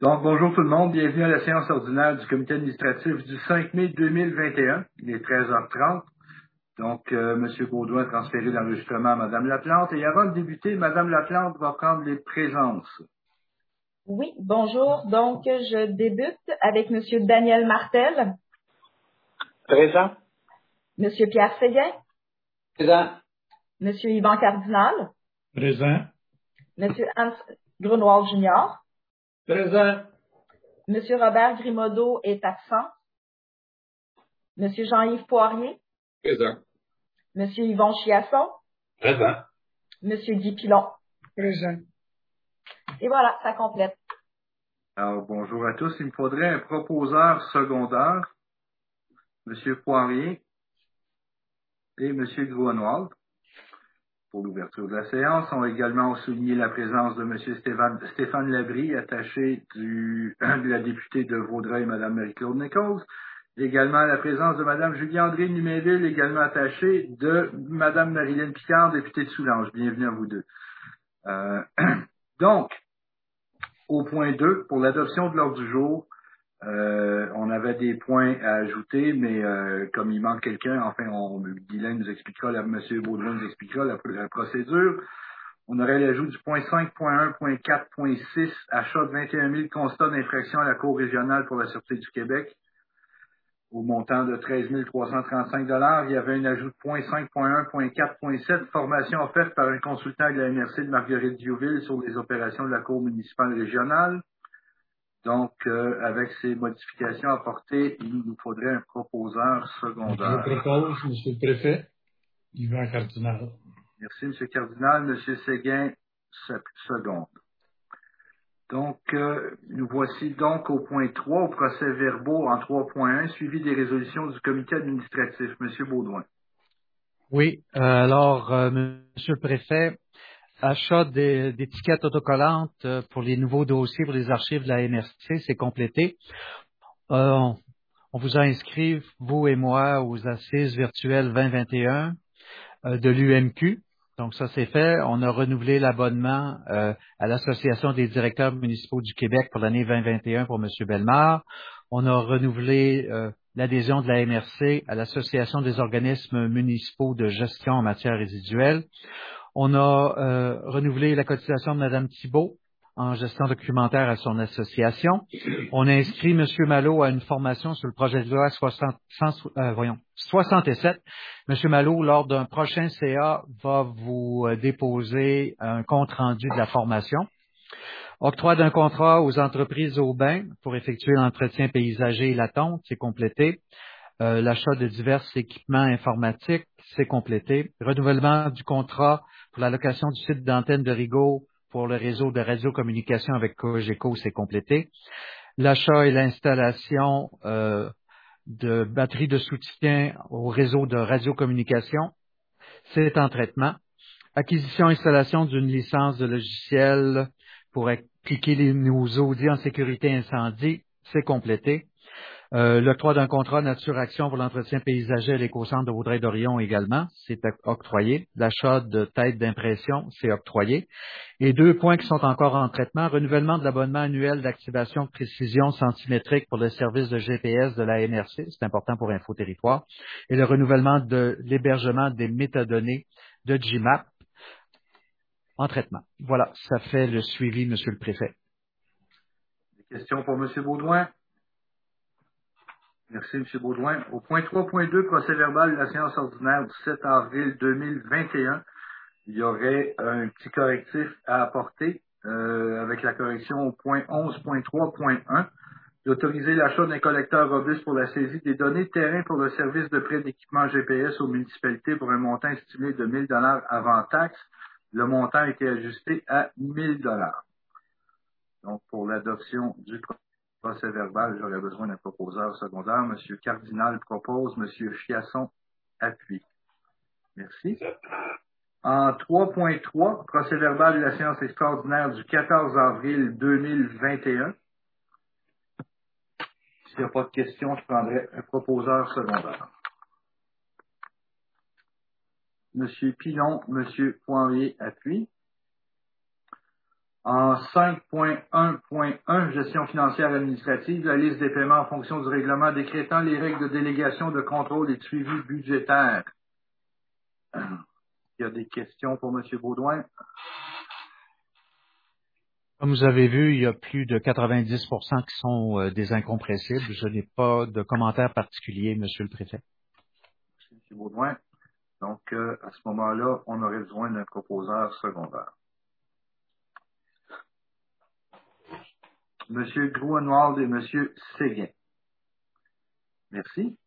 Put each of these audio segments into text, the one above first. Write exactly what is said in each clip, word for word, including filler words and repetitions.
Donc, bonjour tout le monde. Bienvenue à la séance ordinaire du comité administratif du cinq mai deux mille vingt et un. Il est treize heures trente. Donc, euh, M. Baudouin a transféré l'enregistrement à Mme Laplante. Et avant de débuter, Mme Laplante va prendre les présences. Oui, bonjour. Donc, je débute avec M. Daniel Martel. Présent. M. Pierre Séguin. Présent. M. Yvan Cardinal. Présent. M. Hans Grunwald junior Présent. M. Robert Grimaudeau est absent. M. Jean-Yves Poirier. Présent. M. Yvon Chiasson. Présent. M. Guy Pilon. Présent. Et voilà, ça complète. Alors, bonjour à tous. Il me faudrait un proposeur secondaire, M. Poirier et M. Grunwald, pour l'ouverture de la séance. On va également souligner la présence de M. Stéphane, Stéphane Labrie, attaché du, de la députée de Vaudreuil, Mme Marie-Claude Nichols. Également la présence de Mme Julie-André Numéville, également attachée de Mme Marilyn Picard, députée de Soulanges. Bienvenue à vous deux. Euh, donc, au point deux, pour l'adoption de l'ordre du jour, euh, on avait des points à ajouter, mais euh, comme il manque quelqu'un, enfin, on, Guylain nous expliquera, là, M. Baudouin nous expliquera la, la procédure. On aurait l'ajout du point cinq point un point quatre point six, achat de vingt et un mille constats d'infraction à la Cour régionale pour la Sûreté du Québec, au montant de treize mille trois cent trente-cinq dollars. Il y avait un ajout de point cinq point un point quatre point sept, formation offerte par un consultant de la M R C de Marguerite Diouville sur les opérations de la Cour municipale régionale. Donc, euh, avec ces modifications apportées, il nous faudrait un proposeur secondaire. Je propose, M. le Préfet, Yvan Cardinal. Merci, M. Cardinal. M. Séguin, seconde. Donc, euh, nous voici donc au point trois, au procès-verbaux en trois point un, suivi des résolutions du comité administratif. M. Baudouin. Oui, euh, alors, euh, Monsieur le Préfet, achat des- d'étiquettes autocollantes euh, pour les nouveaux dossiers pour les archives de la M R C, c'est complété. Euh, on, on vous a inscrit, vous et moi, aux assises virtuelles vingt vingt et un euh, de l'U M Q. Donc ça, c'est fait. On a renouvelé l'abonnement euh, à l'Association des directeurs municipaux du Québec pour l'année vingt vingt et un pour M. Bellemare. On a renouvelé euh, l'adhésion de la M R C à l'Association des organismes municipaux de gestion en matière résiduelle. On a euh, renouvelé la cotisation de Mme Thibault en gestion documentaire à son association. On a inscrit M. Malo à une formation sur le projet de loi soixante, cent, euh, voyons, soixante-sept. M. Malo, lors d'un prochain C A, va vous euh, déposer un compte-rendu de la formation. Octroi d'un contrat aux entreprises Aubin pour effectuer l'entretien paysager et la tonte, c'est complété. Euh, l'achat de divers équipements informatiques, c'est complété. Renouvellement du contrat pour la location du site d'antenne de Rigaud pour le réseau de radiocommunication avec Cogeco, c'est complété. L'achat et l'installation euh, de batteries de soutien au réseau de radiocommunication, c'est en traitement. Acquisition et installation d'une licence de logiciel pour appliquer les nouveaux audits en sécurité incendie, c'est complété. Euh, L'octroi d'un contrat Nature Action pour l'entretien paysager à l'éco-centre de Vaudreuil-Dorion également, c'est octroyé. L'achat de têtes d'impression, c'est octroyé. Et deux points qui sont encore en traitement, renouvellement de l'abonnement annuel d'activation de précision centimétrique pour le service de G P S de la M R C, c'est important pour Info-Territoire, et le renouvellement de l'hébergement des métadonnées de G M A P en traitement. Voilà, ça fait le suivi, Monsieur le Préfet. Des questions pour M. Baudouin? Merci, M. Baudouin. Au point trois point deux, procès-verbal de la séance ordinaire du sept avril deux mille vingt et un, il y aurait un petit correctif à apporter euh, avec la correction au point onze point trois point un, d'autoriser l'achat d'un collecteur robuste pour la saisie des données de terrain pour le service de prêt d'équipement G P S aux municipalités pour un montant estimé de mille dollars avant taxe. Le montant a été ajusté à mille dollars. Donc, pour l'adoption du procès verbal, j'aurais besoin d'un proposeur secondaire. M. Cardinal propose, M. Chiasson appuie. Merci. En trois point trois, procès verbal de la séance extraordinaire du quatorze avril deux mille vingt et un. S'il n'y a pas de questions, je prendrai un proposeur secondaire. M. Pilon, M. Poirier appuie. En cinq point un point un, gestion financière administrative, la liste des paiements en fonction du règlement décrétant les règles de délégation, de contrôle et de suivi budgétaire. Il y a des questions pour M. Baudouin? Comme vous avez vu, il y a plus de quatre-vingt-dix pour cent qui sont euh, des incompressibles. Je n'ai pas de commentaire particulier, Monsieur le Préfet. Merci, M. Baudouin. Donc, euh, à ce moment-là, on aurait besoin d'un proposeur secondaire. M. Gruenwald et M. Séguin. Merci.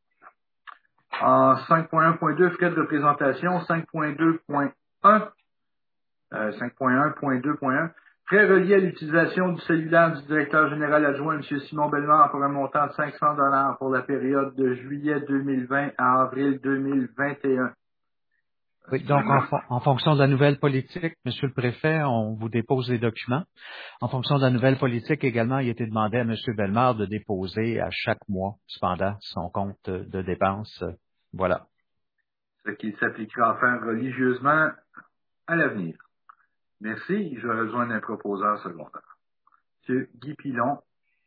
En cinq point un point deux, frais de représentation, cinq point deux point un, euh, cinq point un point deux point un, frais reliés à l'utilisation du cellulaire du directeur général adjoint, M. Simon Bellemare, pour un montant de cinq cents dollars pour la période de juillet deux mille vingt à avril deux mille vingt et un. Oui, donc en, en fonction de la nouvelle politique, Monsieur le Préfet, on vous dépose les documents. En fonction de la nouvelle politique également, il a été demandé à M. Bellemare de déposer à chaque mois, cependant, son compte de dépenses. Voilà. Ce qui s'appliquera à faire religieusement à l'avenir. Merci. J'aurais besoin d'un proposeur secondaire. M. Guy Pilon.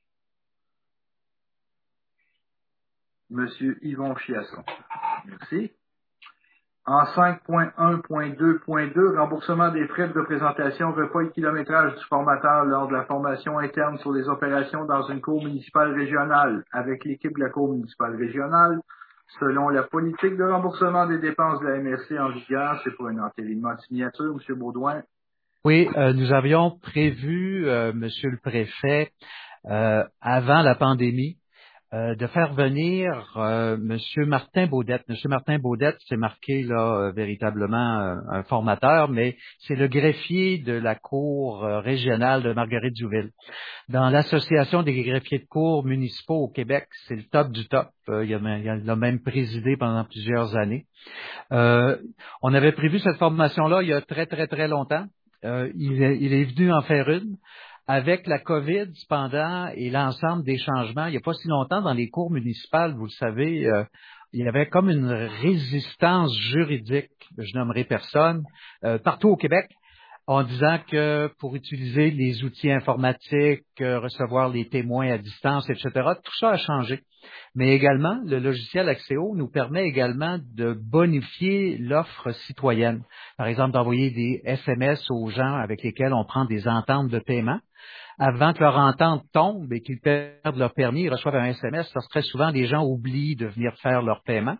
M. Yvon Chiasson. Merci. En cinq point un point deux point deux, remboursement des frais de représentation, repas et kilométrage du formateur lors de la formation interne sur les opérations dans une cour municipale régionale avec l'équipe de la cour municipale régionale. Selon la politique de remboursement des dépenses de la M R C en vigueur, c'est pour un entérinement de signature, M. Baudouin. Oui, euh, nous avions prévu, euh, Monsieur le Préfet, euh, avant la pandémie, Euh, de faire venir euh, Monsieur Martin Baudette. Monsieur Martin Baudette, c'est marqué là euh, véritablement euh, un formateur, mais c'est le greffier de la cour euh, régionale de Marguerite-Diouville. Dans l'association des greffiers de cour municipaux au Québec, c'est le top du top. Euh, il, a, il a même présidé pendant plusieurs années. Euh, on avait prévu cette formation-là il y a très très très longtemps. Euh, il, est, il est venu en faire une. Avec la COVID, cependant, et l'ensemble des changements, il n'y a pas si longtemps, dans les cours municipales, vous le savez, euh, il y avait comme une résistance juridique, je nommerai personne, euh, partout au Québec, en disant que pour utiliser les outils informatiques, euh, recevoir les témoins à distance, et cetera, tout ça a changé. Mais également, le logiciel Axéo nous permet également de bonifier l'offre citoyenne. Par exemple, d'envoyer des S M S aux gens avec lesquels on prend des ententes de paiement. Avant que leur entente tombe et qu'ils perdent leur permis, ils reçoivent un S M S, parce que très souvent, les gens oublient de venir faire leur paiement.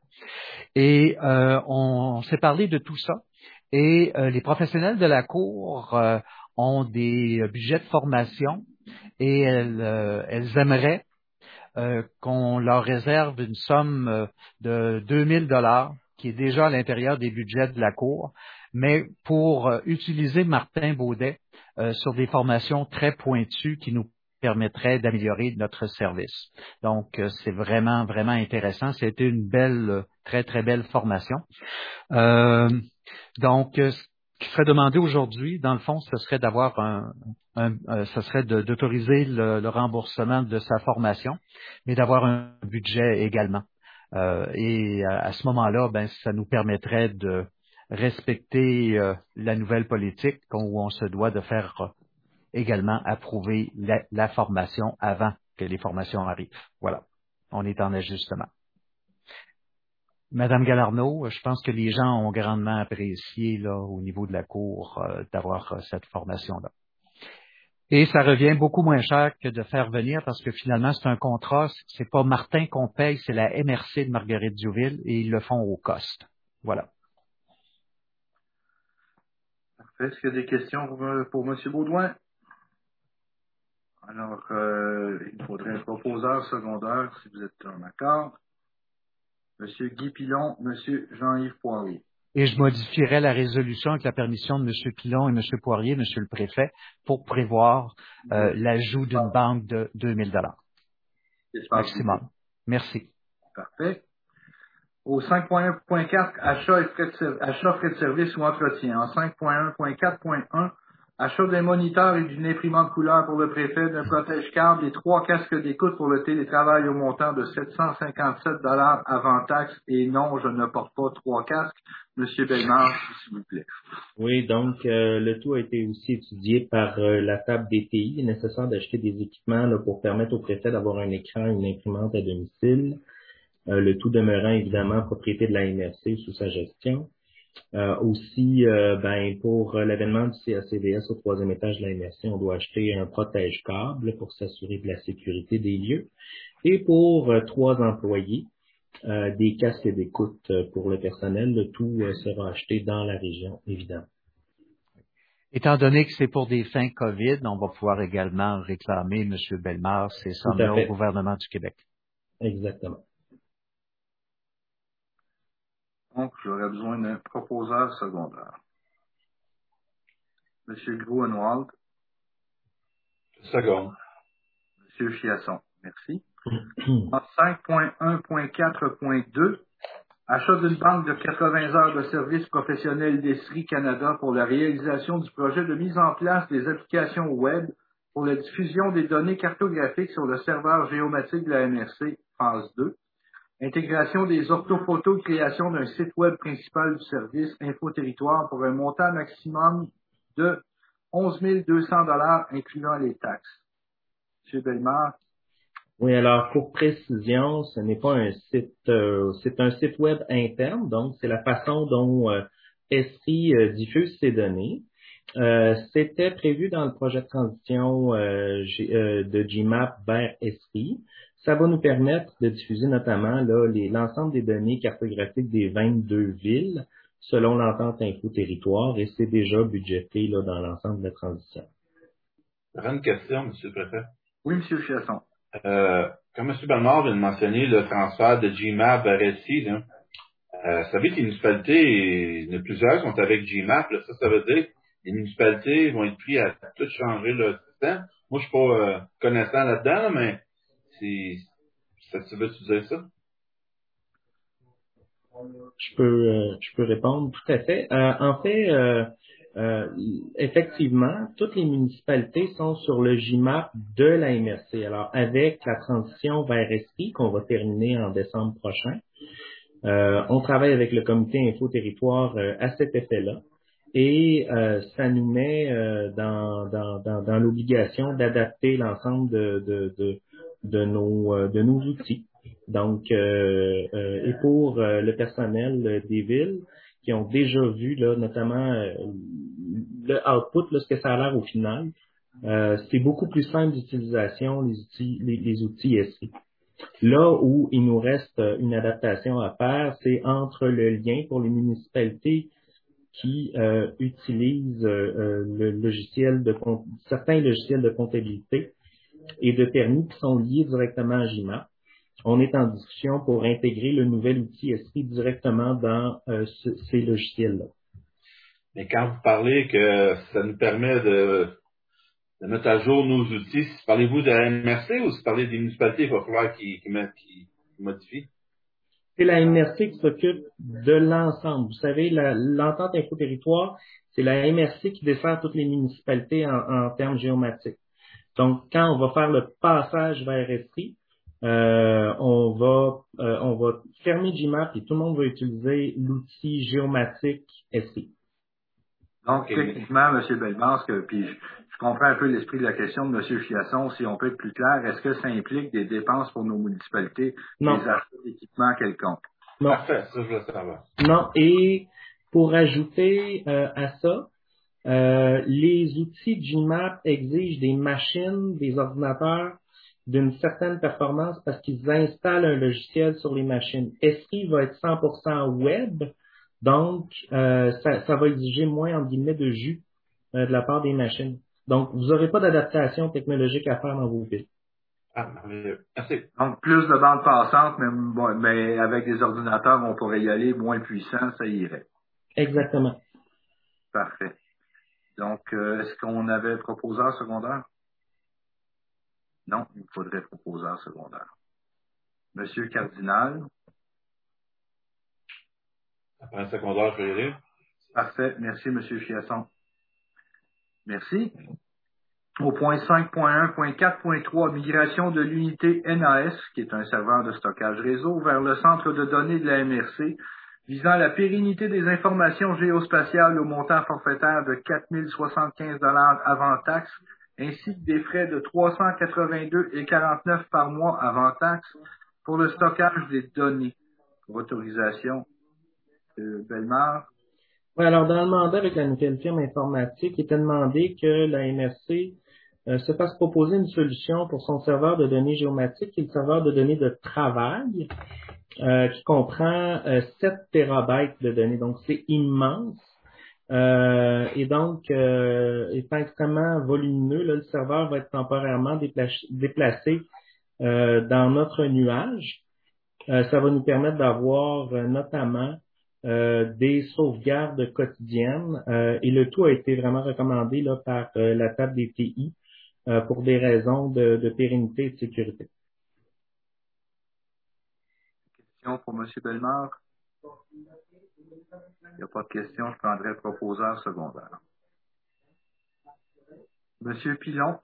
Et euh, on, on s'est parlé de tout ça. Et euh, les professionnels de la Cour euh, ont des budgets de formation et elles, euh, elles aimeraient euh, qu'on leur réserve une somme euh, de deux mille dollars qui est déjà à l'intérieur des budgets de la Cour, mais pour euh, utiliser Martin Baudet euh, sur des formations très pointues qui nous permettraient d'améliorer notre service. Donc, euh, c'est vraiment, vraiment intéressant. C'était une belle, très, très belle formation. Euh, donc, euh, ce qui serait demandé aujourd'hui, dans le fond, ce serait d'avoir un, un, un ce serait de, d'autoriser le, le remboursement de sa formation, mais d'avoir un budget également. Euh, et à, à ce moment-là, ben, ça nous permettrait de respecter euh, la nouvelle politique où on se doit de faire euh, également approuver la, la formation avant que les formations arrivent. Voilà. On est en ajustement. Madame Galarneau, je pense que les gens ont grandement apprécié là, au niveau de la Cour euh, d'avoir euh, cette formation-là. Et ça revient beaucoup moins cher que de faire venir parce que finalement, c'est un contrat, c'est pas Martin qu'on paye, c'est la M R C de Marguerite-Diouville et ils le font au cost. Voilà. Parfait. Est-ce qu'il y a des questions pour, pour M. Baudouin? Alors, euh, il faudrait un proposeur secondaire, si vous êtes en accord. M. Guy Pilon, M. Jean-Yves Poirier. Et je modifierai la résolution avec la permission de M. Pilon et M. Poirier, M. le Préfet, pour prévoir euh, l'ajout d'une banque de deux mille dollars maximum. Merci. Parfait. Au cinq point un point quatre, achat et frais de, achat, frais de service ou entretien. En cinq point un point quatre point un, Achat d'un moniteur et d'une imprimante couleur pour le préfet, d'un protège-câble et trois casques d'écoute pour le télétravail au montant de sept cent cinquante-sept dollars avant taxe. Et non, je ne porte pas trois casques. Monsieur Bellemare, s'il vous plaît. Oui, donc euh, le tout a été aussi étudié par euh, la table des T I. Il est nécessaire d'acheter des équipements là, pour permettre au préfet d'avoir un écran et une imprimante à domicile. Euh, le tout demeurant évidemment propriété de la M R C sous sa gestion. Euh, aussi, euh, ben, pour euh, l'avènement du C A C V S au troisième étage de la M R C, on doit acheter un protège-câble pour s'assurer de la sécurité des lieux. Et pour euh, trois employés, euh, des casques d'écoute euh, pour le personnel. Le tout euh, sera acheté dans la région, évidemment. Étant donné que c'est pour des fins COVID, on va pouvoir également réclamer, M. Bellemare, ces sommes-là au gouvernement du Québec. Exactement. Donc, j'aurais besoin d'un proposeur secondaire. Monsieur Groenewald. Second. Monsieur Chiasson. Merci. En cinq point un point quatre point deux, achat d'une banque de quatre-vingts heures de services professionnels d'Esri Canada pour la réalisation du projet de mise en place des applications web pour la diffusion des données cartographiques sur le serveur géomatique de la M R C, phase deux. Intégration des orthophotos, création d'un site web principal du service Info-Territoire pour un montant maximum de onze mille deux cents dollars incluant les taxes. Monsieur Bellemare. Oui, alors pour précision, ce n'est pas un site, euh, c'est un site web interne, donc c'est la façon dont euh, Esri euh, diffuse ses données. Euh, c'était prévu dans le projet de transition euh, G, euh, de G M A P vers Esri. Ça va nous permettre de diffuser notamment là, les, l'ensemble des données cartographiques des vingt-deux villes selon l'entente Info-Territoire et c'est déjà budgété là, dans l'ensemble de la transition. J'aurais une question, M. le Préfet. Oui, M. Chiasson. Euh, comme M. Bellemare vient de mentionner le transfert de G M A P vers Esri, là, euh, vous savez que les municipalités, il y en a plusieurs qui sont avec G M A P, là, ça, ça veut dire que les municipalités vont être pris à tout changer le système. Moi, je suis pas euh, connaissant là-dedans, là, mais c'est, ça, tu veux-tu dire ça? Je peux, euh, je peux répondre tout à fait. Euh, en fait, euh, euh, effectivement, toutes les municipalités sont sur le G M A P de la M R C. Alors, avec la transition vers Esri qu'on va terminer en décembre prochain, euh, on travaille avec le comité Info-Territoire euh, à cet effet-là. Et euh, ça nous met euh, dans, dans, dans, dans l'obligation d'adapter l'ensemble de, de, de, de, nos, euh, de nos outils. Donc, euh, euh, et pour euh, le personnel des villes qui ont déjà vu là, notamment euh, le output, là, ce que ça a l'air au final, euh, c'est beaucoup plus simple d'utilisation les outils, les, les outils Esri. Là où il nous reste une adaptation à faire, c'est entre le lien pour les municipalités qui euh, utilisent euh, le logiciel de certains logiciels de comptabilité et de permis qui sont liés directement à G M A P. On est en discussion pour intégrer le nouvel outil Esri directement dans euh, ce, ces logiciels-là. Mais quand vous parlez que ça nous permet de, de mettre à jour nos outils, parlez-vous de la M R C ou si parlez des municipalités, il va falloir qu'ils, qu'ils, qu'ils, qu'ils modifient? C'est la M R C qui s'occupe de l'ensemble. Vous savez, la, l'entente Info-Territoire, c'est la M R C qui dessert toutes les municipalités en, en termes géomatiques. Donc, quand on va faire le passage vers Esri, euh, on va euh, on va fermer G M A P et tout le monde va utiliser l'outil géomatique Esri. Donc, okay. Techniquement, M. Bellemare, que, puis je, je comprends un peu l'esprit de la question de M. Chiasson, si on peut être plus clair, est-ce que ça implique des dépenses pour nos municipalités, non. des achats d'équipements quelconques? Non. Parfait, ça je veux savoir. Non, et pour ajouter euh, à ça, euh, les outils G M A P exigent des machines, des ordinateurs d'une certaine performance parce qu'ils installent un logiciel sur les machines. Esri va être cent pour cent web, donc euh, ça, ça va exiger moins, entre guillemets, de jus euh, de la part des machines. Donc, vous n'aurez pas d'adaptation technologique à faire dans vos villes. Ah, merci. Donc, plus de bandes passantes, mais, bon, mais avec des ordinateurs, on pourrait y aller, moins puissants, ça irait. Exactement. Parfait. Donc, euh, est-ce qu'on avait proposeur secondaire? Non, il faudrait proposeur secondaire. Monsieur Cardinal. Après un secondaire, je vais y aller. Parfait. Merci, Monsieur Chiasson. Merci. Au point cinq point un point quatre point trois, migration de l'unité N A S, qui est un serveur de stockage réseau, vers le centre de données de la M R C, visant la pérennité des informations géospatiales au montant forfaitaire de quatre mille soixante-quinze dollars avant taxe, ainsi que des frais de trois cent quatre-vingt-deux dollars et quarante-neuf par mois avant taxe pour le stockage des données. Pour autorisation, euh, Bellemare. Oui, alors dans le mandat avec la nouvelle firme informatique, il était demandé que la M R C euh, se fasse proposer une solution pour son serveur de données géomatiques, qui est le serveur de données de travail, euh, qui comprend euh, sept térabytes de données. Donc, c'est immense. Euh, et donc, euh, étant extrêmement volumineux, là, le serveur va être temporairement déplacé, déplacé euh, dans notre nuage. Euh, ça va nous permettre d'avoir euh, notamment euh, des sauvegardes quotidiennes euh, et le tout a été vraiment recommandé là, par euh, la table des T I euh, pour des raisons de, de pérennité et de sécurité. Question pour M. Bellemare? Il n'y a pas de question, je prendrai le proposeur secondaire. M. Pilon?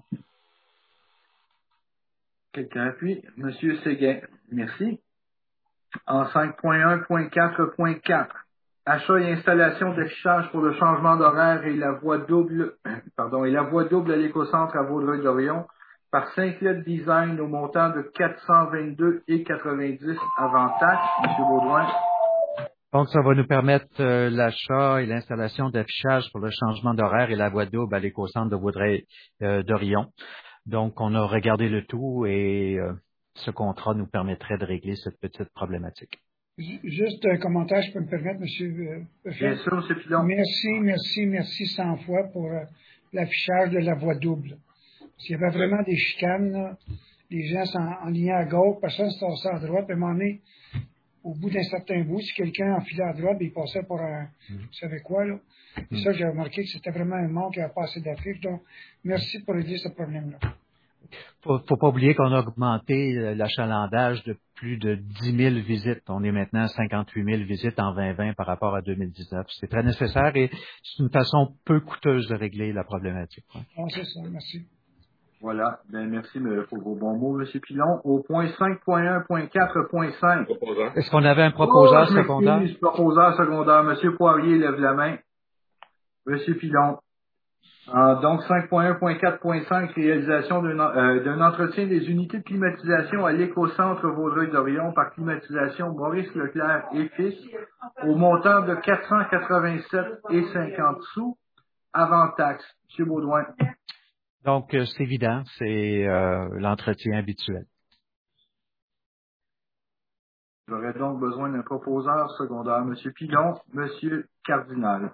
Quelqu'un appuie? M. Séguin? Merci. En cinq point un point quatre point quatre, achat et installation d'affichage pour le changement d'horaire et la voie double, pardon, et la voie double à l'écocentre à Vaudreuil-Dorion par Saint-Cloud Design au montant de quatre cent vingt-deux dollars et quatre-vingt-dix avant taxe. M. Baudouin. Donc, ça va nous permettre euh, l'achat et l'installation d'affichage pour le changement d'horaire et la voie double à l'écocentre de Vaudreuil-Dorion. Donc, on a regardé le tout et euh, ce contrat nous permettrait de régler cette petite problématique. Juste un commentaire, je peux me permettre, M. Bien sûr, M. Pilon. Merci, merci, merci cent fois pour euh, l'affichage de la voie double. Parce qu'il y avait vraiment des chicanes, là. Les gens s'enlignaient à gauche, personne ne se tassait à droite, puis à un moment donné, au bout d'un certain bout, si quelqu'un enfilait à droite, il passait pour un, mm. vous savez quoi, là. Et mm. ça, j'ai remarqué que c'était vraiment un manque, il n'y avait pas assez d'affiches. Donc, merci pour régler ce problème-là. Faut, faut pas oublier qu'on a augmenté l'achalandage de plus de dix mille visites. On est maintenant à cinquante-huit mille visites en vingt vingt par rapport à deux mille dix-neuf. C'est très nécessaire et c'est une façon peu coûteuse de régler la problématique. Bon, c'est ça, merci. Voilà. Ben, merci pour vos bons mots, M. Pilon. Au point cinq point un point quatre point cinq. Est-ce qu'on avait un proposeur oh, secondaire? Oui, proposeur secondaire. M. Poirier lève la main. M. Pilon. Euh, donc, cinq point un point quatre point cinq, réalisation d'un euh, entretien des unités de climatisation à l'écocentre Vaudreuil-Dorion par climatisation Maurice Leclerc et Fils au montant de quatre cent quatre-vingt-sept dollars et cinquante sous avant taxe. M. Baudouin. Donc, euh, c'est évident, c'est euh, l'entretien habituel. J'aurais donc besoin d'un proposeur secondaire. M. Pilon, M. Cardinal.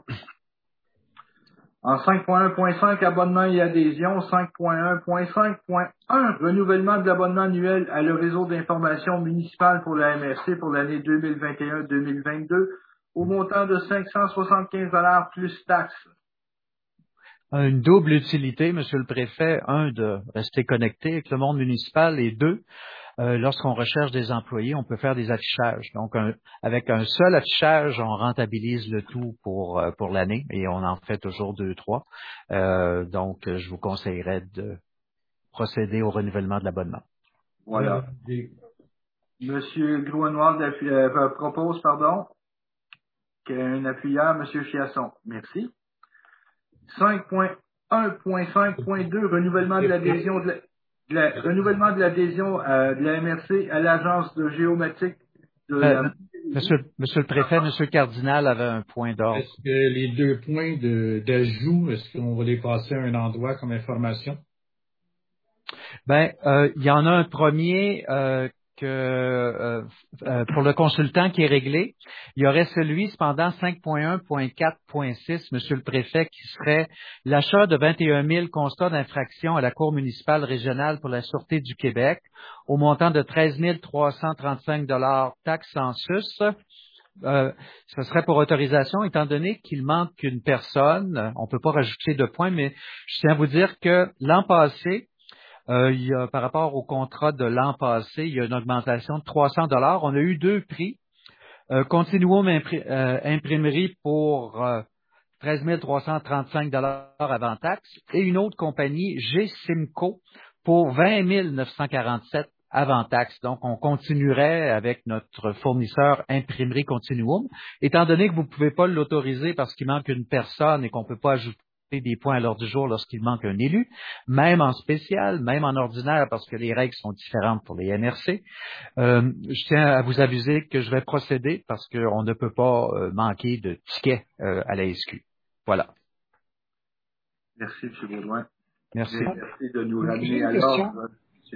En cinq point un point cinq, abonnement et adhésion, cinq point un point cinq point un, renouvellement de l'abonnement annuel à le réseau d'information municipale pour la M R C pour l'année deux mille vingt et un deux mille vingt-deux au montant de cinq cent soixante-quinze dollars plus taxes. Une double utilité, Monsieur le Préfet. Un, de rester connecté avec le monde municipal et deux, Euh, lorsqu'on recherche des employés, on peut faire des affichages. Donc, un, avec un seul affichage, on rentabilise le tout pour euh, pour l'année et on en fait toujours deux, trois. Euh, donc, je vous conseillerais de procéder au renouvellement de l'abonnement. Voilà. Euh, Monsieur Grouenoir euh, propose, pardon, qu'un appuyeur, Monsieur Chiasson. Merci. cinq point un point cinq point deux, renouvellement de l'adhésion de la... Le renouvellement de l'adhésion euh, de la M R C à l'agence de géomatique de euh, la... Monsieur, Monsieur le Préfet, Monsieur Cardinal avait un point d'ordre. Est-ce que les deux points de, d'ajout, est-ce qu'on va les passer à un endroit comme information? Ben, euh, il y en a un premier euh, que euh, euh, pour le consultant qui est réglé. Il y aurait celui, cependant, cinq point un point quatre point six, Monsieur le Préfet, qui serait l'achat de vingt et un mille constats d'infraction à la Cour municipale régionale pour la Sûreté du Québec au montant de treize mille trois cent trente-cinq dollars taxes en sus. Euh, ce serait pour autorisation, étant donné qu'il manque une personne. On ne peut pas rajouter de points, mais je tiens à vous dire que l'an passé, Euh, il y a, par rapport au contrat de l'an passé, il y a une augmentation de trois cents dollars. On a eu deux prix. Euh, Continuum impri- euh, Imprimerie pour euh, treize mille trois cent trente-cinq dollars avant taxe, et une autre compagnie, G-Simco, pour vingt mille neuf cent quarante-sept avant taxe. Donc, on continuerait avec notre fournisseur Imprimerie Continuum. Étant donné que vous ne pouvez pas l'autoriser parce qu'il manque une personne et qu'on ne peut pas ajouter des points à l'ordre du jour lorsqu'il manque un élu, même en spécial, même en ordinaire, parce que les règles sont différentes pour les M R C, euh, je tiens à vous aviser que je vais procéder parce qu'on ne peut pas euh, manquer de tickets euh, à la S Q. Voilà. Merci, M. Baudouin. Merci. Merci de nous J'ai ramener une à question. l'ordre.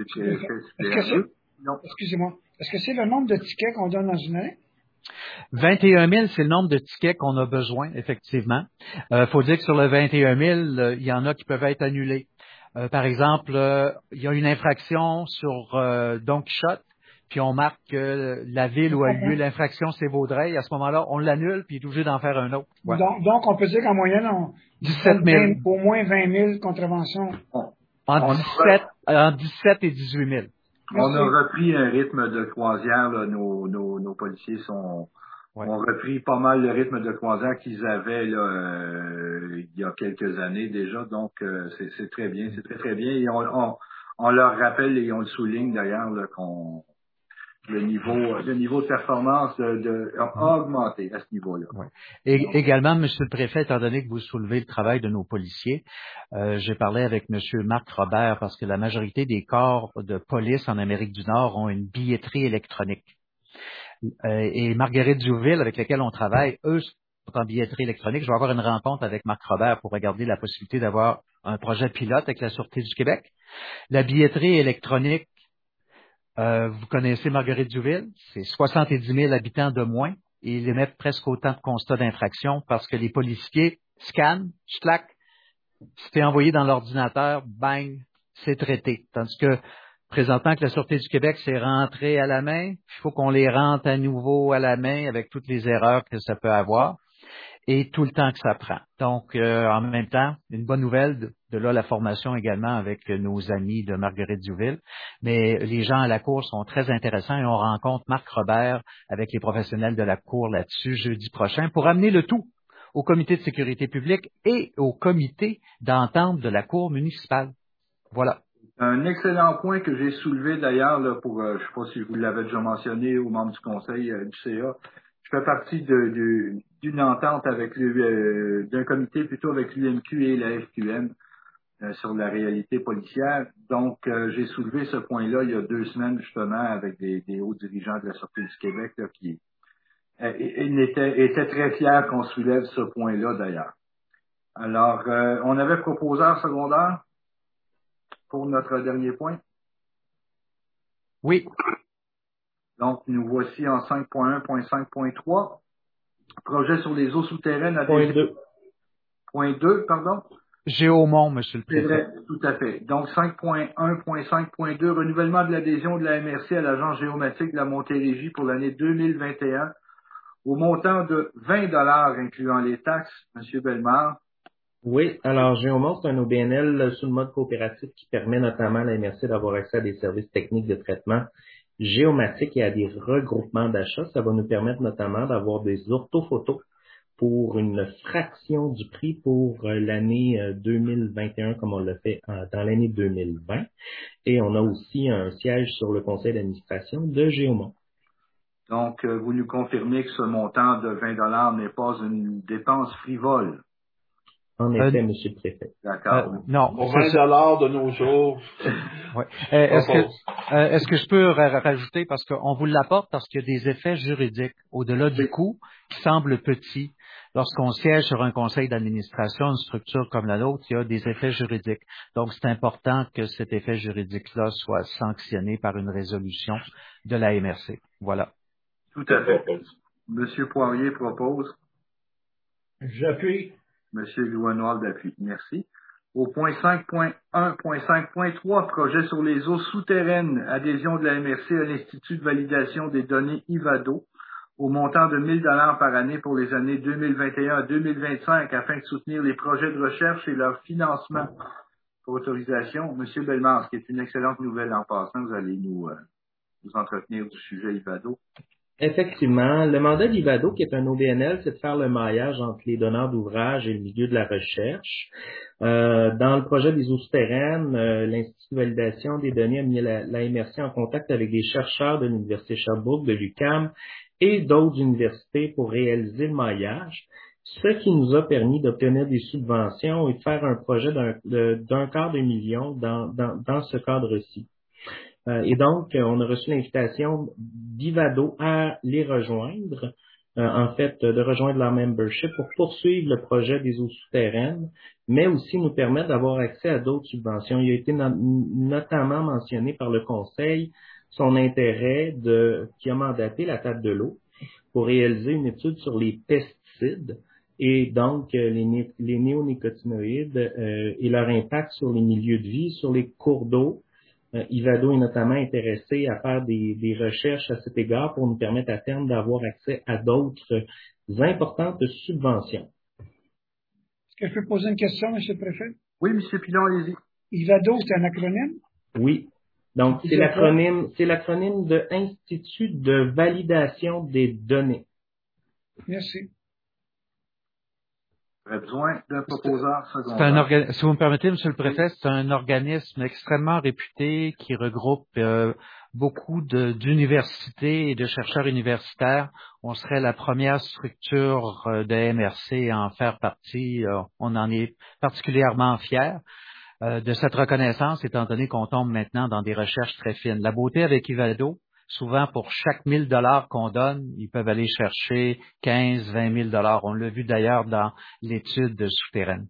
Est-ce que c'est, Non. excusez-moi, est-ce que c'est le nombre de tickets qu'on donne dans une année? vingt et un mille, c'est le nombre de tickets qu'on a besoin, effectivement. Il euh, faut dire que sur le vingt et un mille, euh, il y en a qui peuvent être annulés. Euh, par exemple, euh, il y a une infraction sur euh, Don Quichotte, puis on marque que la ville où a eu lieu l'infraction, c'est Vaudreuil. À ce moment-là, on l'annule, puis il est obligé d'en faire un autre. Ouais. Donc, donc, on peut dire qu'en moyenne, on dix-sept mille. Au moins vingt mille contraventions. En dix-sept, en dix-sept et dix-huit mille. On a repris un rythme de croisière. Là. Nos, nos, nos policiers sont, ouais. ont repris pas mal le rythme de croisière qu'ils avaient là, euh, il y a quelques années déjà. Donc, euh, c'est, c'est très bien. C'est très, très bien. Et on, on, on leur rappelle et on le souligne d'ailleurs là, qu'on le niveau, le niveau de performance de, de, a augmenté à ce niveau-là. Ouais. Et donc, également, Monsieur le Préfet, étant donné que vous soulevez le travail de nos policiers, euh, j'ai parlé avec Monsieur Marc Robert parce que la majorité des corps de police en Amérique du Nord ont une billetterie électronique. Euh, et Marguerite Duville, avec laquelle on travaille, eux sont en billetterie électronique. Je vais avoir une rencontre avec Marc Robert pour regarder la possibilité d'avoir un projet pilote avec la Sûreté du Québec. La billetterie électronique, Euh, vous connaissez Marguerite Duville, c'est soixante-dix mille habitants de moins et ils émettent presque autant de constats d'infraction parce que les policiers scannent, schlac, c'est envoyé dans l'ordinateur, bang, c'est traité. Tandis que présentant que la Sûreté du Québec s'est rentrée à la main, il faut qu'on les rentre à nouveau à la main avec toutes les erreurs que ça peut avoir et tout le temps que ça prend. Donc, euh, en même temps, une bonne nouvelle, de, de là la formation également avec nos amis de Marguerite Duville. Mais les gens à la Cour sont très intéressants et on rencontre Marc Robert avec les professionnels de la Cour là-dessus jeudi prochain pour amener le tout au comité de sécurité publique et au comité d'entente de la Cour municipale. Voilà. Un excellent point que j'ai soulevé d'ailleurs là, pour, euh, je ne sais pas si vous l'avez déjà mentionné aux membres du conseil euh, du C A. Je fais partie de, de, d'une entente avec le, euh, d'un comité plutôt avec l'U M Q et la F Q M euh, sur la réalité policière. Donc, euh, j'ai soulevé ce point-là il y a deux semaines justement avec des, des hauts dirigeants de la Sûreté du Québec là, qui euh, étaient, étaient très fiers qu'on soulève ce point-là d'ailleurs. Alors, euh, on avait proposé en secondaire pour notre dernier point. Oui. Donc, nous voici en cinq point un point cinq point trois. Projet sur les eaux souterraines à Point deux. Point deux, pardon. Géomont, Monsieur le Préfet. C'est vrai, tout à fait. Donc, cinq point un point cinq point deux, renouvellement de l'adhésion de la M R C à l'Agence géomatique de la Montérégie pour l'année deux mille vingt et un au montant de vingt dollars incluant les taxes. Monsieur Bellemare. Oui, alors Géomont, c'est un O B N L sous le mode coopératif qui permet notamment à la M R C d'avoir accès à des services techniques de traitement géomatique et à des regroupements d'achats. Ça va nous permettre notamment d'avoir des orthophotos pour une fraction du prix pour l'année deux mille vingt et un comme on l'a fait dans l'année deux mille vingt. Et on a aussi un siège sur le conseil d'administration de Géomont. Donc, vous nous confirmez que ce montant de vingt dollars n'est pas une dépense frivole. En effet, euh, Monsieur le Préfet. D'accord. Euh, non. Pour vingt dollars de nos jours. Ouais. Euh, est-ce que, euh, est-ce que je peux ra- rajouter, parce qu'on vous l'apporte, parce qu'il y a des effets juridiques au-delà du coût qui semblent petits. Lorsqu'on siège sur un conseil d'administration, une structure comme la nôtre, il y a des effets juridiques. Donc, c'est important que cet effet juridique-là soit sanctionné par une résolution de la M R C. Voilà. Tout à fait. Monsieur Poirier propose. J'appuie. Monsieur Gouinoir d'appuie. Merci. Au point cinq point un point cinq point trois, projet sur les eaux souterraines, adhésion de la M R C à l'Institut de validation des données IVADO, au montant de mille dollars par année pour les années deux mille vingt et un à deux mille vingt-cinq, afin de soutenir les projets de recherche et leur financement. Pour autorisation, Monsieur Bellemare, ce qui est une excellente nouvelle en passant, vous allez nous, euh, nous entretenir du sujet IVADO. Effectivement, le mandat d'Ivado, qui est un O B N L, c'est de faire le maillage entre les donneurs d'ouvrages et le milieu de la recherche. Euh, dans le projet des eaux souterraines, euh, l'Institut de validation des données a mis la, la M R C en contact avec des chercheurs de l'Université Sherbrooke, de l'U Q A M et d'autres universités pour réaliser le maillage, ce qui nous a permis d'obtenir des subventions et de faire un projet d'un, de, d'un quart de million dans, dans, dans ce cadre-ci. Euh, et donc, euh, on a reçu l'invitation d'Ivado à les rejoindre, euh, en fait, de rejoindre leur membership pour poursuivre le projet des eaux souterraines, mais aussi nous permettre d'avoir accès à d'autres subventions. Il a été no- notamment mentionné par le Conseil son intérêt de, qui a mandaté la table de l'eau pour réaliser une étude sur les pesticides et donc euh, les, né- les néonicotinoïdes euh, et leur impact sur les milieux de vie, sur les cours d'eau. Euh, Ivado est notamment intéressé à faire des, des recherches à cet égard pour nous permettre à terme d'avoir accès à d'autres importantes subventions. Est-ce que je peux poser une question, M. le Préfet? Oui, M. Pilon, allez-y. Ivado, c'est un acronyme? Oui. Donc, c'est l'acronyme, c'est l'acronyme de Institut de validation des données. Merci. J'aurais besoin d'un proposeur C'est un secondaire. orga- si vous me permettez, Monsieur le Préfet, c'est un organisme extrêmement réputé qui regroupe euh, beaucoup de- d'universités et de chercheurs universitaires. On serait la première structure euh, de M R C à en faire partie. Euh, on en est particulièrement fiers euh, de cette reconnaissance, étant donné qu'on tombe maintenant dans des recherches très fines. La beauté avec Ivado, souvent pour chaque mille dollars qu'on donne, ils peuvent aller chercher quinze, vingt mille dollars. On l'a vu d'ailleurs dans l'étude souterraine.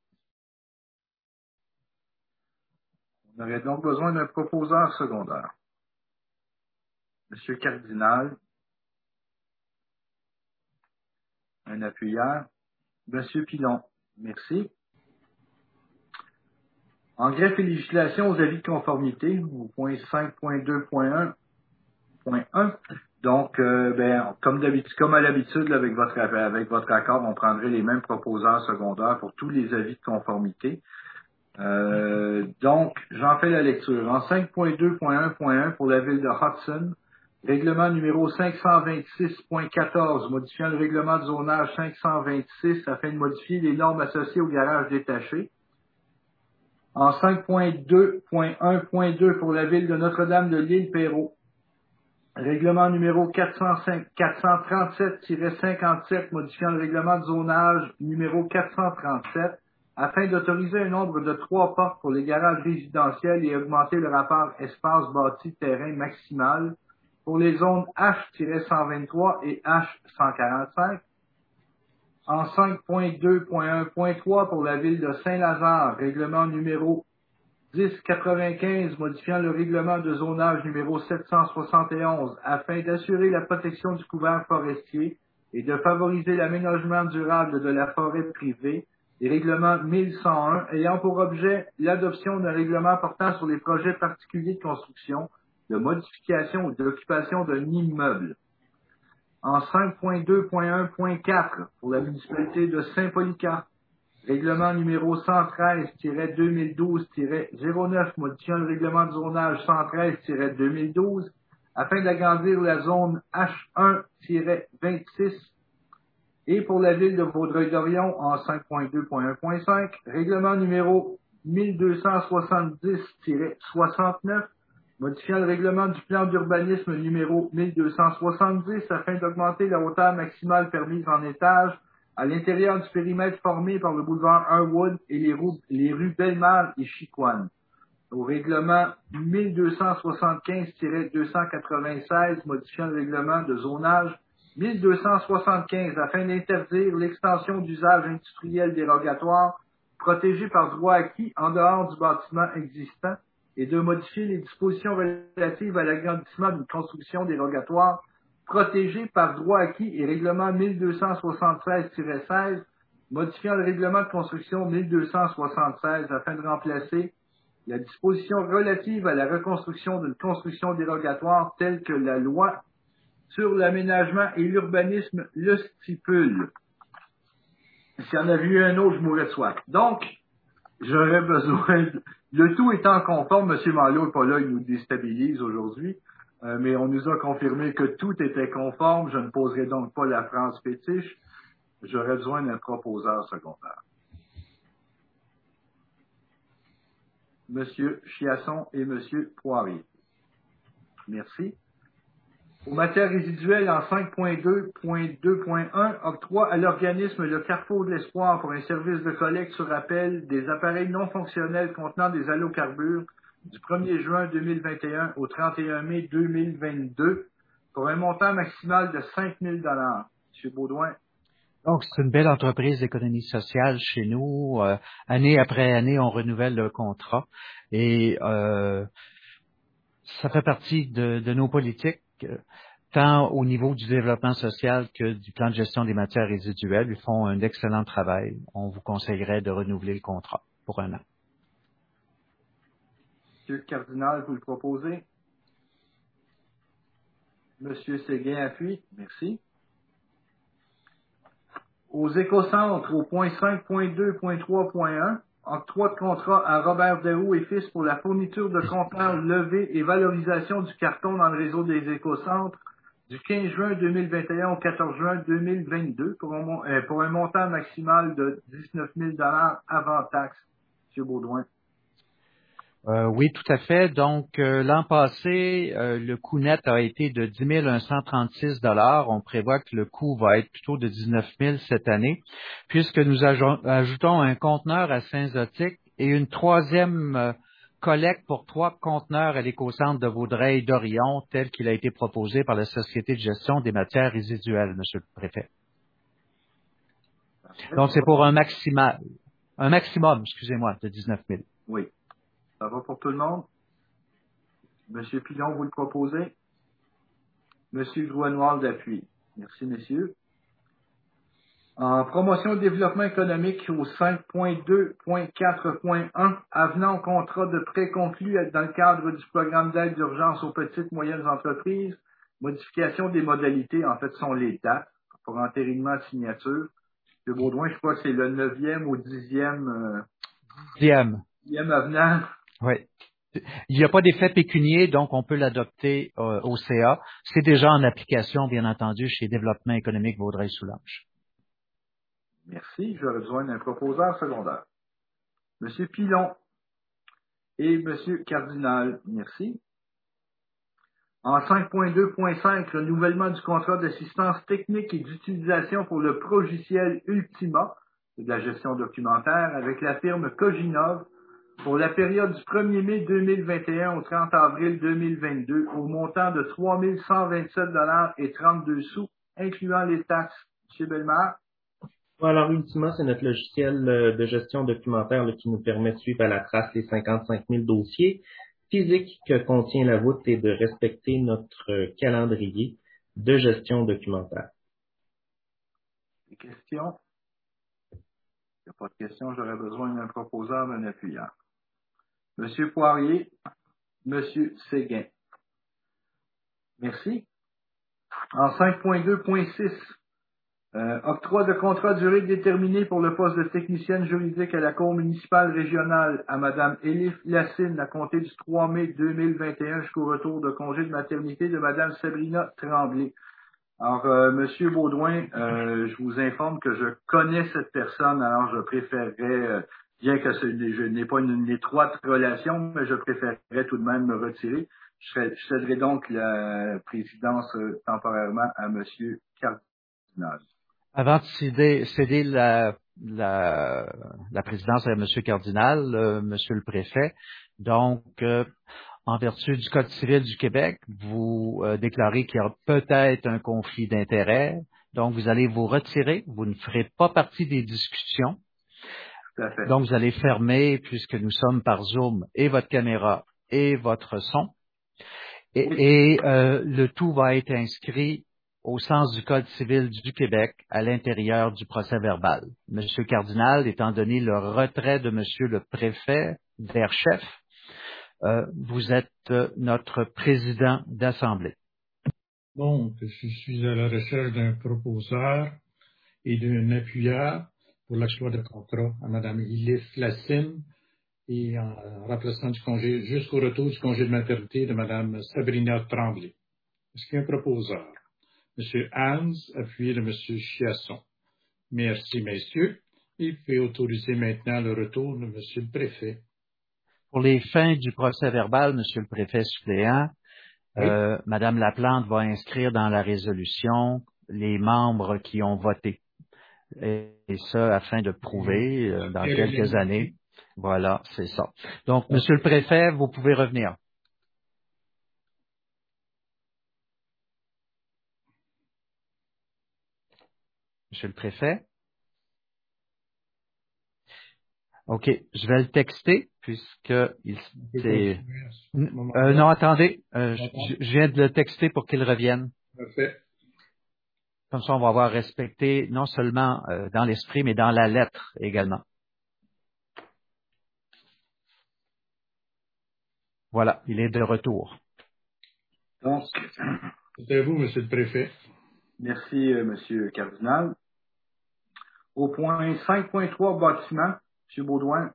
On aurait donc besoin d'un proposeur secondaire. Monsieur Cardinal, un appuyeur. Monsieur Pilon, merci. En greffe et législation aux avis de conformité, au point cinq point deux point un point un. Donc, euh, ben, comme d'habitude, comme à l'habitude, là, avec votre avec votre accord, on prendrait les mêmes proposeurs secondaires pour tous les avis de conformité. Euh, donc, j'en fais la lecture. En cinq point deux point un point un pour la ville de Hudson, règlement numéro cinq cent vingt-six point quatorze, modifiant le règlement de zonage cinq cent vingt-six afin de modifier les normes associées au garage détaché. En cinq point deux point un point deux pour la ville de Notre-Dame de l'Île-Perrot, règlement numéro quatre cent trente-sept tiret cinquante-sept modifiant le règlement de zonage numéro quatre cent trente-sept afin d'autoriser un nombre de trois portes pour les garages résidentiels et augmenter le rapport espace bâti-terrain maximal pour les zones H cent vingt-trois et H cent quarante-cinq. En cinq point deux point un point trois pour la ville de Saint-Lazare, règlement numéro dix quatre-vingt-quinze modifiant le règlement de zonage numéro sept cent soixante et onze afin d'assurer la protection du couvert forestier et de favoriser l'aménagement durable de la forêt privée, et règlement mille cent un ayant pour objet l'adoption d'un règlement portant sur les projets particuliers de construction, de modification ou d'occupation d'un immeuble. En cinq point deux point un point quatre pour la municipalité de Saint-Polycarpe, règlement numéro cent treize tiret deux mille douze tiret zéro neuf modifiant le règlement de zonage cent treize tiret deux mille douze afin d'agrandir la zone H un tiret vingt-six. Et pour la ville de Vaudreuil-Dorion en cinq point deux point un point cinq, règlement numéro mille deux cent soixante-dix tiret soixante-neuf modifiant le règlement du plan d'urbanisme numéro mille deux cent soixante-dix afin d'augmenter la hauteur maximale permise en étage à l'intérieur du périmètre formé par le boulevard Harwood et les rues, les rues Bellemare et Chicoine. Au règlement mille deux cent soixante-quinze tiret deux cent quatre-vingt-seize modifiant le règlement de zonage mille deux cent soixante-quinze afin d'interdire l'extension d'usage industriel dérogatoire protégé par droit acquis en dehors du bâtiment existant et de modifier les dispositions relatives à l'agrandissement d'une construction dérogatoire protégée par droit acquis et règlement mille deux cent soixante-seize tiret seize, modifiant le règlement de construction mille deux cent soixante-seize afin de remplacer la disposition relative à la reconstruction d'une construction dérogatoire telle que la loi sur l'aménagement et l'urbanisme le stipule. S'il y en avait eu un autre, je mourrais de soif. Donc, j'aurais besoin... De... Le tout étant conforme, M. Malo n'est pas là, il nous déstabilise aujourd'hui. Euh, mais on nous a confirmé que tout était conforme. Je ne poserai donc pas la phrase fétiche. J'aurais besoin d'un proposeur secondaire. Monsieur Chiasson et Monsieur Poirier. Merci. Aux matières résiduelles en cinq point deux point deux point un, octroi à l'organisme Le Carrefour de l'Espoir pour un service de collecte sur appel des appareils non fonctionnels contenant des allocarbures du premier juin deux mille vingt et un au trente et un mai deux mille vingt-deux pour un montant maximal de cinq mille dollars. Monsieur Baudouin. Donc, c'est une belle entreprise d'économie sociale chez nous. Euh, année après année, on renouvelle le contrat et euh, ça fait partie de, de nos politiques, euh, tant au niveau du développement social que du plan de gestion des matières résiduelles. Ils font un excellent travail. On vous conseillerait de renouveler le contrat pour un an. Monsieur Cardinal, vous le proposez? Monsieur Séguin appuie. Merci. Aux écocentres, au point cinq point deux point trois point un, octroi de contrat à Robert Daou et Fils pour la fourniture de compteurs levée et valorisation du carton dans le réseau des écocentres du quinze juin deux mille vingt et un au quatorze juin deux mille vingt-deux pour un, euh, pour un montant maximal de dix-neuf mille dollars avant taxe. Monsieur Baudouin. Euh, oui, tout à fait. Donc, euh, l'an passé, euh, le coût net a été de dix mille cent trente-six dollars. On prévoit que le coût va être plutôt de dix-neuf mille cette année, puisque nous ajoutons un conteneur à Saint-Zotique et une troisième euh, collecte pour trois conteneurs à l'écocentre de Vaudreuil-Dorion, tel qu'il a été proposé par la Société de gestion des matières résiduelles, Monsieur le Préfet. Donc, c'est pour un maximal, un maximum, excusez-moi, de dix-neuf mille. Oui. Ça va pour tout le monde? Monsieur Pilon, vous le proposez? Monsieur Grouenoir d'appui. Merci, messieurs. En promotion et développement économique au cinq point deux point quatre point un, avenant au contrat de prêt conclu dans le cadre du programme d'aide d'urgence aux petites et moyennes entreprises, modification des modalités, en fait, sont les dates pour entérinement de signature. Le Baudouin, je crois que c'est le neuvième ou dixième, euh, dixième. dixième avenant. Oui. Il n'y a pas d'effet pécunier, donc on peut l'adopter euh, au C A. C'est déjà en application, bien entendu, chez Développement économique Vaudreuil-Soulanges. Merci. J'aurais besoin d'un proposeur secondaire. Monsieur Pilon et Monsieur Cardinal. Merci. En cinq point deux point cinq, renouvellement du contrat d'assistance technique et d'utilisation pour le progiciel Ultima, de la gestion documentaire, avec la firme Coginov, pour la période du premier mai deux mille vingt et un au trente avril deux mille vingt-deux, au montant de trois mille cent vingt-sept dollars et trente-deux sous, incluant les taxes. Monsieur Bellemare. Alors, Ultima, c'est notre logiciel de gestion documentaire là, qui nous permet de suivre à la trace les cinquante-cinq mille dossiers physiques que contient la voûte et de respecter notre calendrier de gestion documentaire. Des questions? Il n'y a pas de questions, j'aurais besoin d'un proposeur, d'un appuyant. Monsieur Poirier, Monsieur Séguin. Merci. En cinq point deux point six, euh, octroi de contrat durée déterminée pour le poste de technicienne juridique à la Cour municipale régionale à Madame Élif Lassine à compter du trois mai deux mille vingt et un jusqu'au retour de congé de maternité de Madame Sabrina Tremblay. Alors, euh, Monsieur Baudouin, euh, je vous informe que je connais cette personne, alors je préférerais, euh, bien que ce, je n'ai pas une, une étroite relation, mais je préférerais tout de même me retirer. Je, serais, je céderai donc la présidence euh, temporairement à Monsieur Cardinal. Avant de céder, céder la, la, la présidence à M. Cardinal, euh, M. le Préfet, donc, euh, en vertu du Code civil du Québec, vous euh, déclarez qu'il y a peut-être un conflit d'intérêts, donc vous allez vous retirer, vous ne ferez pas partie des discussions. Tout à fait. Donc, vous allez fermer, puisque nous sommes par Zoom, et votre caméra et votre son. Et, Oui. et euh, le tout va être inscrit au sens du Code civil du Québec à l'intérieur du procès verbal. Monsieur Cardinal, étant donné le retrait de Monsieur le Préfet vers chef, euh, vous êtes euh, notre président d'Assemblée. Donc, je suis à la recherche d'un proposeur et d'un appuyeur pour l'octroi de contrat à Mme Élif Lassine et en remplaçant du congé, jusqu'au retour du congé de maternité de Mme Sabrina Tremblay. Est-ce qu'il y a un proposeur? M. Hans, appuyé de M. Chiasson. Merci, messieurs. Il fait autoriser maintenant le retour de M. le préfet. Pour les fins du procès verbal, M. le préfet suppléant, Oui. euh, Mme Laplante va inscrire dans la résolution les membres qui ont voté. Et, et ça, afin de prouver, euh, dans quelques années. Voilà, c'est ça. Donc, Monsieur le préfet, vous pouvez revenir. Monsieur le préfet? OK, je vais le texter puisque il c'est... Euh, non, attendez, euh, je, je viens de le texter pour qu'il revienne. Parfait. Comme ça, on va avoir respecté non seulement euh, dans l'esprit, mais dans la lettre également. Voilà, il est de retour. Donc, c'est à vous, Monsieur le préfet. Merci, euh, Monsieur Cardinal. Au point cinq point trois, bâtiment, M. Baudouin.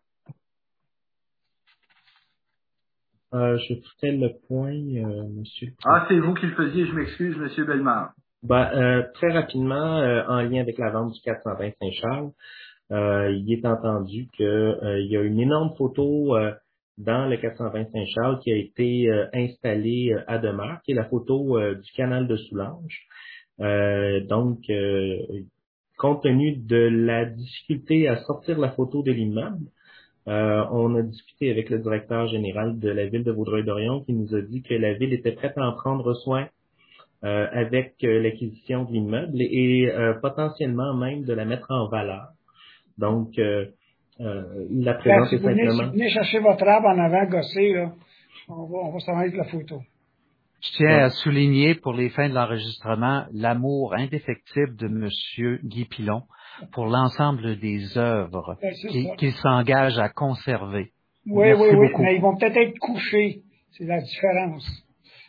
Euh, je fais le point, euh, Monsieur le Ah, c'est vous qui le faisiez, je m'excuse, M. Bellemare. Ben, euh, très rapidement, euh, en lien avec la vente du quatre cent vingt Saint-Charles, euh, il est entendu que euh, il y a une énorme photo euh, dans le quatre cent vingt Saint-Charles qui a été euh, installée euh, à demeure, qui est la photo euh, du canal de Soulanges. Euh, donc, euh, compte tenu de la difficulté à sortir la photo de l'immeuble, euh, on a discuté avec le directeur général de la ville de Vaudreuil-Dorion qui nous a dit que la ville était prête à en prendre soin euh, avec euh, l'acquisition de l'immeuble et, et euh, potentiellement même de la mettre en valeur. Donc, euh, euh, la présence si est vous venez, simplement... Si vous venez chercher votre arbre en avant, gossé, là, on va, on va s'en mettre la photo. Je tiens Ouais. à souligner pour les fins de l'enregistrement l'amour indéfectible de M. Guy Pilon pour l'ensemble des œuvres Ben, c'est qu'il ça. qu'il s'engage à conserver. Oui, Merci oui, oui, beaucoup. mais ils vont peut-être être couchés. C'est la différence.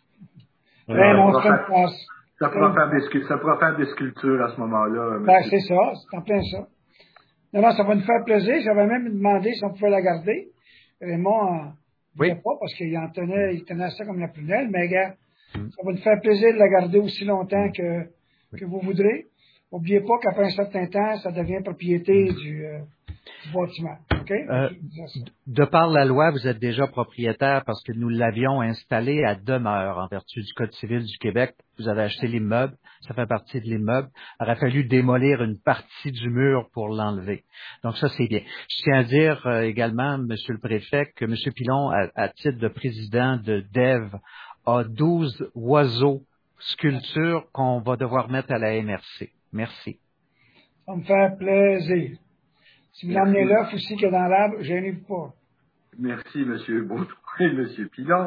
Ouais, Ben Ça non, pourra c'est une faire, passe. ça pourra faire des sculptures, ça pourra faire des sculptures à ce moment-là, Ben, monsieur. c'est ça, c'est en plein ça. Non, non, ça va nous faire plaisir. J'avais même demandé si on pouvait la garder. Raymond ne voulait Oui. pas parce qu'il en tenait, il tenait ça comme la prunelle, mais gars, Mm. ça va nous faire plaisir de la garder aussi longtemps que, que vous voudrez. N'oubliez pas qu'après un certain temps, ça devient propriété du, euh, du bâtiment. OK? Euh, Je disais ça. de par la loi, vous êtes déjà propriétaire parce que nous l'avions installé à demeure en vertu du Code civil du Québec. Vous avez acheté l'immeuble, ça fait partie de l'immeuble. Il aurait fallu démolir une partie du mur pour l'enlever. Donc ça, c'est bien. Je tiens à dire euh, également, Monsieur le Préfet, que M. Pilon, à, à titre de président de D E V, a douze oiseaux sculptures qu'on va devoir mettre à la M R C. Merci. Ça va me faire plaisir. Si vous Merci. l'emmenez l'œuf aussi qu'il y a dans l'arbre, gênez-vous pas. Merci, M. Baudouin et M. Pilon.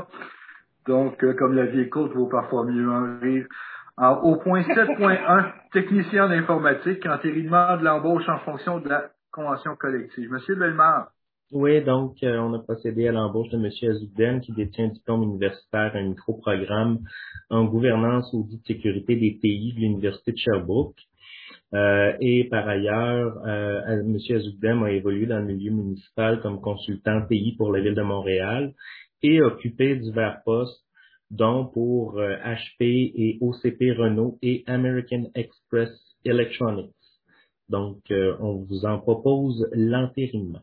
Donc, euh, comme la vie est courte, vaut parfois mieux en rire. Alors, au point sept point un, technicien d'informatique, entérinement de l'embauche en fonction de la convention collective. Monsieur Bellemare. Oui, donc, euh, on a procédé à l'embauche de M. Azoukden, qui détient un diplôme universitaire, un micro-programme en gouvernance, audit de sécurité des P I de l'Université de Sherbrooke. Euh, et par ailleurs, euh, M. Azoukden a évolué dans le milieu municipal comme consultant P I pour la Ville de Montréal et occupé divers postes, dont pour euh, H P et O C P Renault et American Express Electronics. Donc, euh, on vous en propose l'entérinement.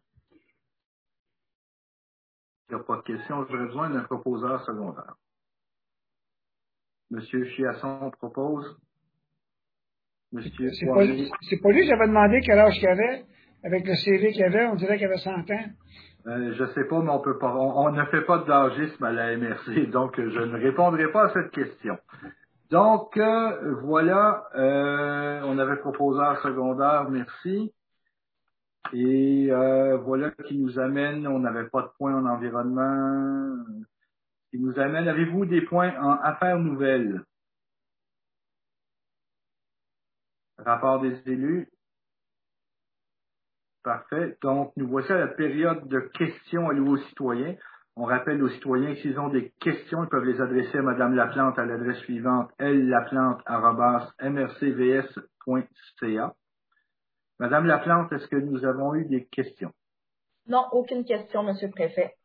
Il n'y a pas de question. J'aurais besoin d'un proposeur secondaire. Monsieur Chiasson propose. Monsieur C'est pas, Poirier. c'est pas lui, j'avais demandé quel âge qu'il avait. Avec le C V qu'il avait, on dirait qu'il avait cent ans. Euh, je sais pas, mais on peut pas. On, on ne fait pas d'âgisme à la M R C, donc euh, je ne répondrai pas à cette question. Donc euh, voilà, euh, on avait proposeur secondaire, merci. Et euh, voilà qui nous amène, on n'avait pas de points en environnement, qui nous amène, avez-vous des points en affaires nouvelles? Rapport des élus? Parfait. Donc, nous voici à la période de questions allouées aux citoyens. On rappelle aux citoyens que s'ils ont des questions, ils peuvent les adresser à Mme Laplante à l'adresse suivante, l laplante arobase m r c v s point c a. Madame Laplante, est-ce que nous avons eu des questions? Non, aucune question, Monsieur le Préfet.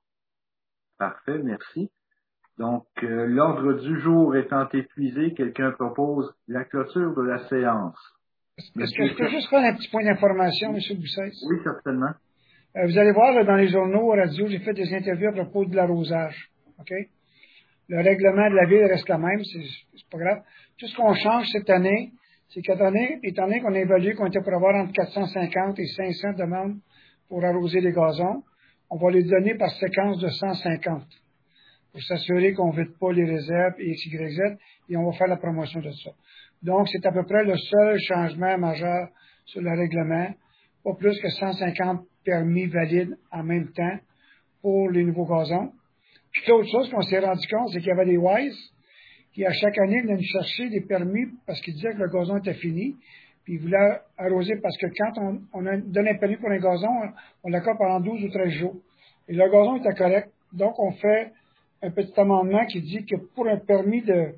Parfait, merci. Donc, euh, l'ordre du jour étant épuisé, quelqu'un propose la clôture de la séance. Est-ce que je peux juste prendre un petit point d'information, M. Boussais? Oui, certainement. Euh, vous allez voir, là, dans les journaux, radio, j'ai fait des interviews à propos de l'arrosage. OK? Le règlement de la ville reste le même, c'est, c'est pas grave. Tout ce qu'on change cette année, c'est qu'étant donné, étant donné qu'on a évalué qu'on était pour avoir entre quatre cent cinquante et cinq cents demandes pour arroser les gazons, on va les donner par séquence de cent cinquante pour s'assurer qu'on ne vide pas les réserves et X, Y, Z, et on va faire la promotion de ça. Donc, c'est à peu près le seul changement majeur sur le règlement, pas plus que cent cinquante permis valides en même temps pour les nouveaux gazons. Puis l'autre chose qu'on s'est rendu compte, c'est qu'il y avait des WISE qui, à chaque année, venaient nous chercher des permis parce qu'ils disaient que le gazon était fini, puis ils voulaient arroser parce que quand on, on a donné un permis pour un gazon, on l'accorde pendant douze ou treize jours. Et le gazon était correct. Donc, on fait un petit amendement qui dit que pour un permis de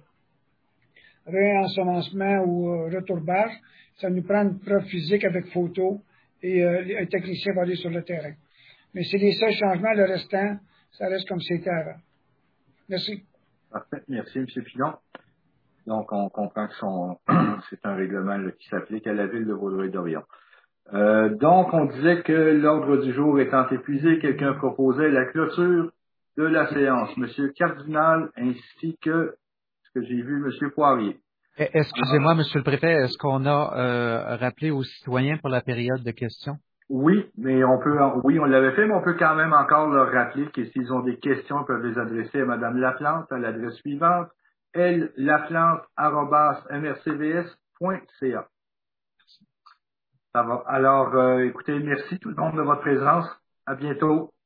réensemencement ou euh, retourbage, ça nous prend une preuve physique avec photo et euh, un technicien va aller sur le terrain. Mais c'est les seuls changements, le restant, ça reste comme c'était avant. Merci. Parfait. Merci, M. Pilon. Donc, on comprend que son, c'est un règlement là, qui s'applique à la ville de Vaudreuil-Dorion. Euh, donc, on disait que l'ordre du jour étant épuisé, quelqu'un proposait la clôture de la séance. Monsieur Cardinal, ainsi que ce que j'ai vu, Monsieur Poirier. Excusez-moi, Monsieur le Préfet, est-ce qu'on a euh, rappelé aux citoyens pour la période de questions? Oui, mais on peut, oui, on l'avait fait, mais on peut quand même encore leur rappeler que s'ils ont des questions, ils peuvent les adresser à Madame Laplante à l'adresse suivante, l laplante arobase m r c v s point c a. Ça va. Alors, euh, écoutez, merci tout le monde de votre présence. À bientôt.